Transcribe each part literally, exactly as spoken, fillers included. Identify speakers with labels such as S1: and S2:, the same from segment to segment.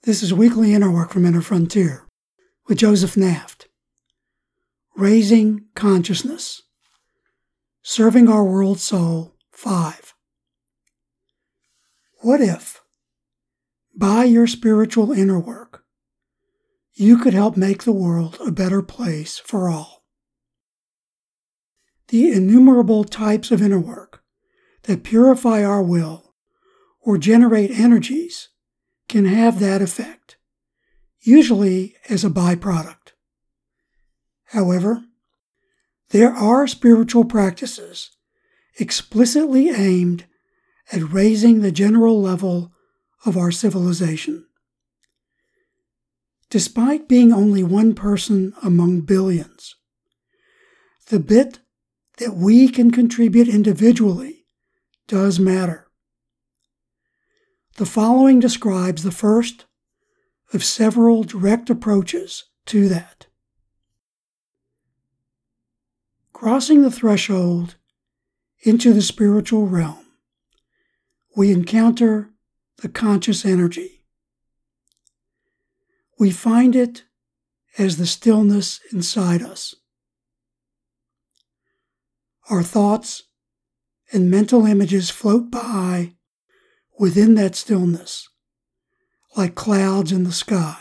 S1: This is Weekly Inner Work from Inner Frontier with Joseph Naft. Raising Consciousness. Serving Our World Soul five. What if, by your spiritual inner work, you could help make the world a better place for all? The innumerable types of inner work that purify our will or generate energies can have that effect, usually as a byproduct. However, there are spiritual practices explicitly aimed at raising the general level of our civilization. Despite being only one person among billions, the bit that we can contribute individually does matter. The following describes the first of several direct approaches to that. Crossing the threshold into the spiritual realm, we encounter the conscious energy. We find it as the stillness inside us. Our thoughts and mental images float by within that stillness, like clouds in the sky.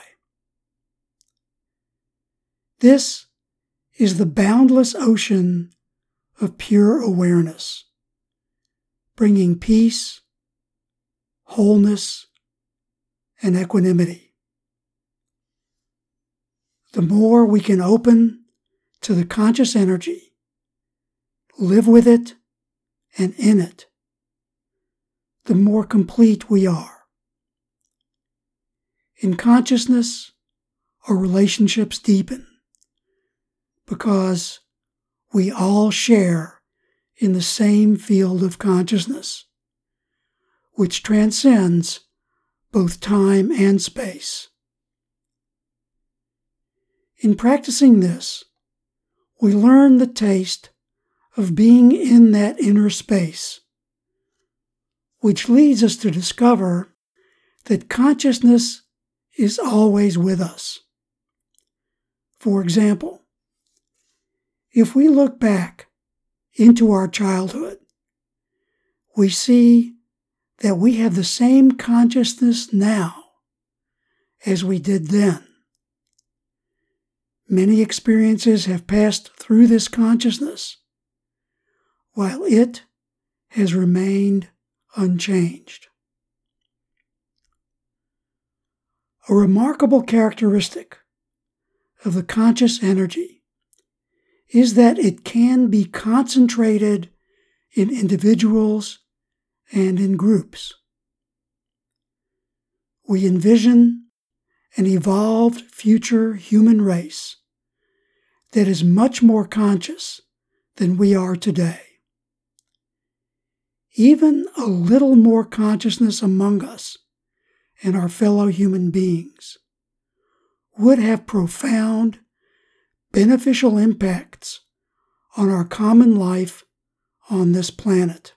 S1: This is the boundless ocean of pure awareness, bringing peace, wholeness, and equanimity. The more we can open to the conscious energy, live with it and in it, the more complete we are. In consciousness, our relationships deepen because we all share in the same field of consciousness, which transcends both time and space. In practicing this, we learn the taste of being in that inner space, which leads us to discover that consciousness is always with us. For example, if we look back into our childhood, we see that we have the same consciousness now as we did then. Many experiences have passed through this consciousness, while it has remained unchanged. A remarkable characteristic of the conscious energy is that it can be concentrated in individuals and in groups. We envision an evolved future human race that is much more conscious than we are today. Even a little more consciousness among us and our fellow human beings would have profound, beneficial impacts on our common life on this planet.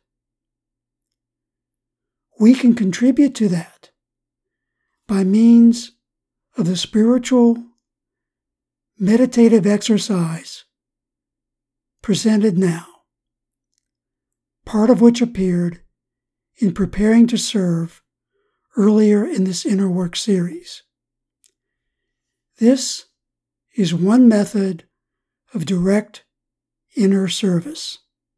S1: We can contribute to that by means of the spiritual, meditative exercise presented now, part of which appeared in Preparing to Serve earlier in this Inner Work series. This is one method of direct inner service.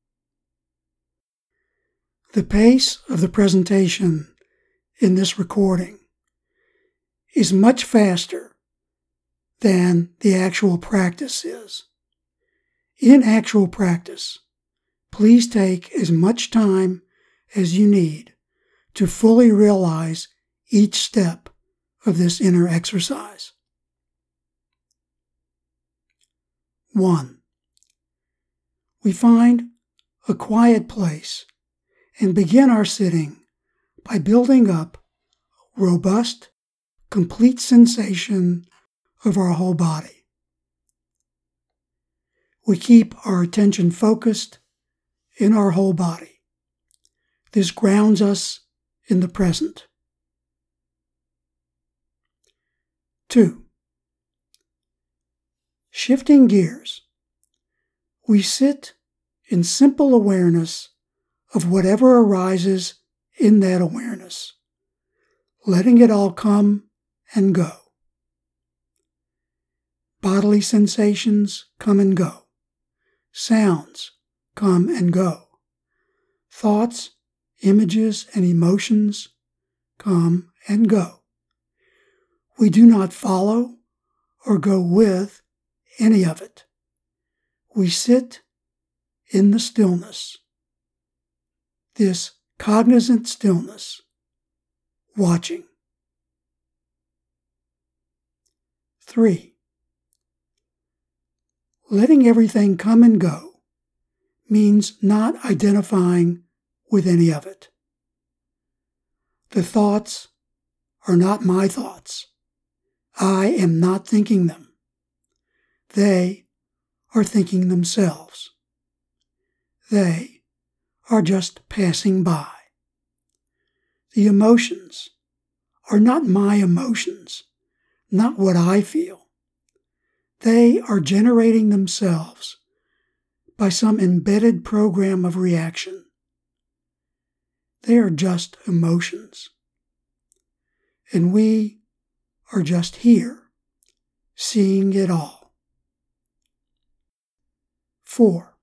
S1: The pace of the presentation in this recording is much faster than the actual practice is. In actual practice, please take as much time as you need to fully realize each step of this inner exercise. One, we find a quiet place and begin our sitting by building up robust, complete sensation of our whole body. We keep our attention focused in our whole body. This grounds us in the present. Two, shifting gears. We sit in simple awareness of whatever arises in that awareness, letting it all come and go. Bodily sensations come and go. Sounds come and go. Thoughts, images, and emotions come and go. We do not follow or go with any of it. We sit in the stillness, this cognizant stillness, watching. Three, letting everything come and go means not identifying with any of it. The thoughts are not my thoughts. I am not thinking them. They are thinking themselves. They are just passing by. The emotions are not my emotions, not what I feel. They are generating themselves by some embedded program of reaction. They are just emotions. And we are just here, seeing it all. Four,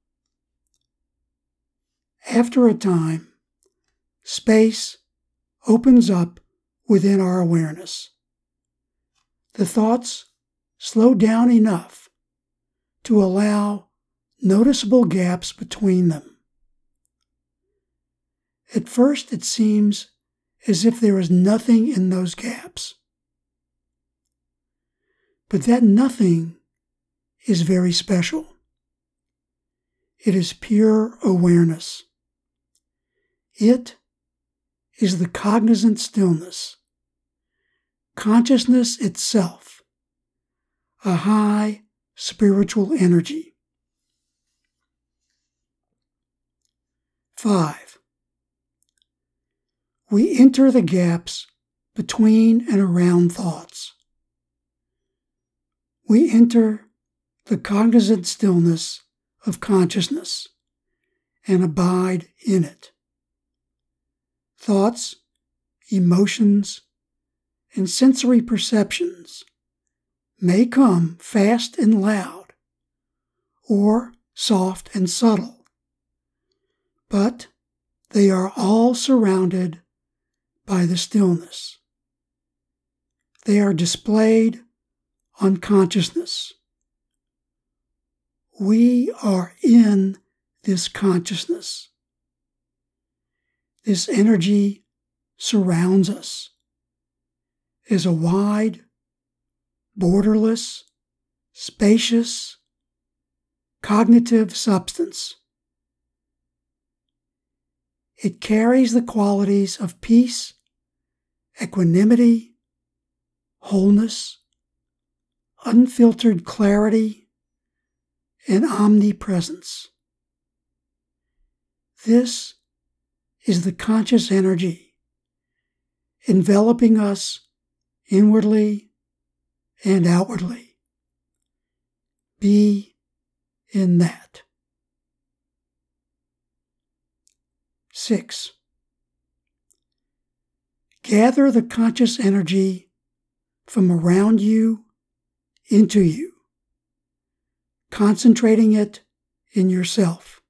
S1: after a time, space opens up within our awareness. The thoughts slow down enough to allow noticeable gaps between them. At first, it seems as if there is nothing in those gaps. But that nothing is very special. It is pure awareness. It is the cognizant stillness, consciousness itself, a high spiritual energy. Five, we enter the gaps between and around thoughts. We enter the cognizant stillness of consciousness and abide in it. Thoughts, emotions, and sensory perceptions may come fast and loud, or soft and subtle, but they are all surrounded by the stillness. They are displayed on consciousness. We are in this consciousness. This energy surrounds us as a wide, borderless, spacious, cognitive substance. It carries the qualities of peace, equanimity, wholeness, unfiltered clarity, and omnipresence. This is the conscious energy enveloping us inwardly and outwardly. Be in that. Six, gather the conscious energy from around you into you, concentrating it in yourself.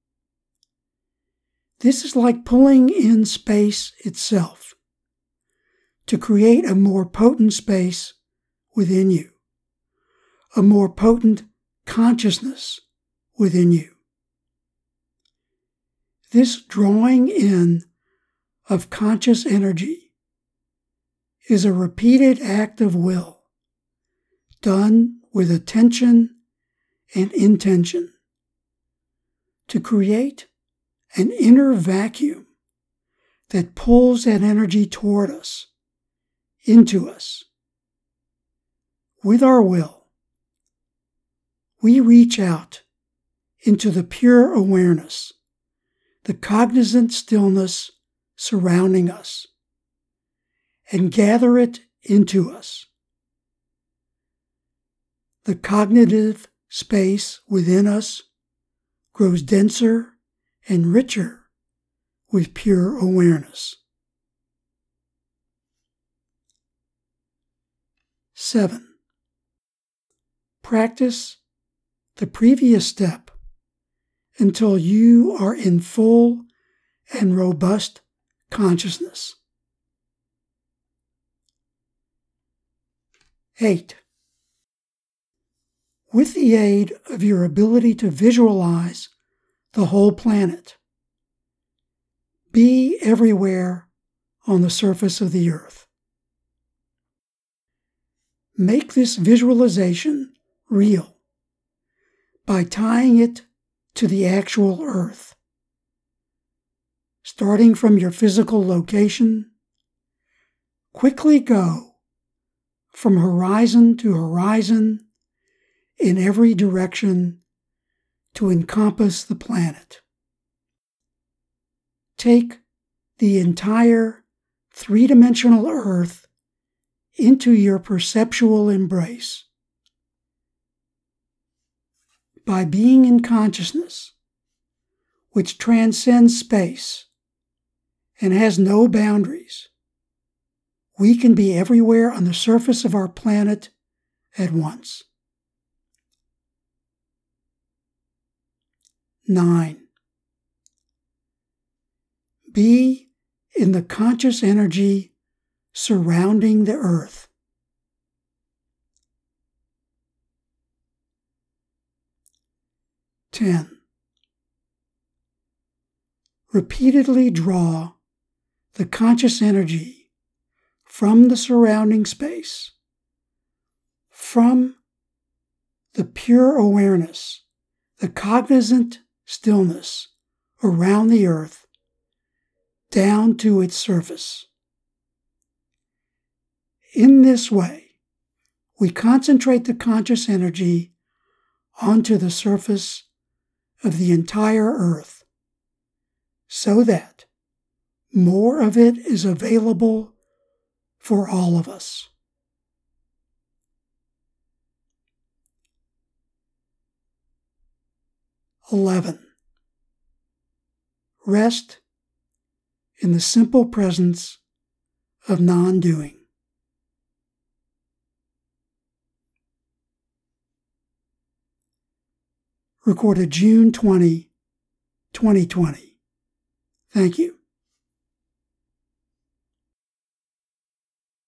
S1: This is like pulling in space itself to create a more potent space within you, a more potent consciousness within you. This drawing in of conscious energy is a repeated act of will, done with attention and intention, to create an inner vacuum that pulls that energy toward us, into us. With our will, we reach out into the pure awareness, the cognizant stillness surrounding us, and gather it into us. the cognitive space within us grows denser and richer with pure awareness. Seven. Practice the previous step until you are in full and robust consciousness. Eight. With the aid of your ability to visualize the whole planet, be everywhere on the surface of the earth. Make this visualization real by tying it to the actual earth. Starting from your physical location, quickly go from horizon to horizon in every direction to encompass the planet. Take the entire three-dimensional earth into your perceptual embrace. By being in consciousness, which transcends space and has no boundaries, we can be everywhere on the surface of our planet at once. Nine. Be in the conscious energy surrounding the earth. Ten. Repeatedly draw the conscious energy from the surrounding space, from the pure awareness, the cognizant stillness around the earth, down to its surface. In this way, we concentrate the conscious energy onto the surface of the entire earth, so that more of it is available for all of us. Eleven. Rest in the simple presence of non-doing. Recorded June twentieth, twenty twenty. Thank you.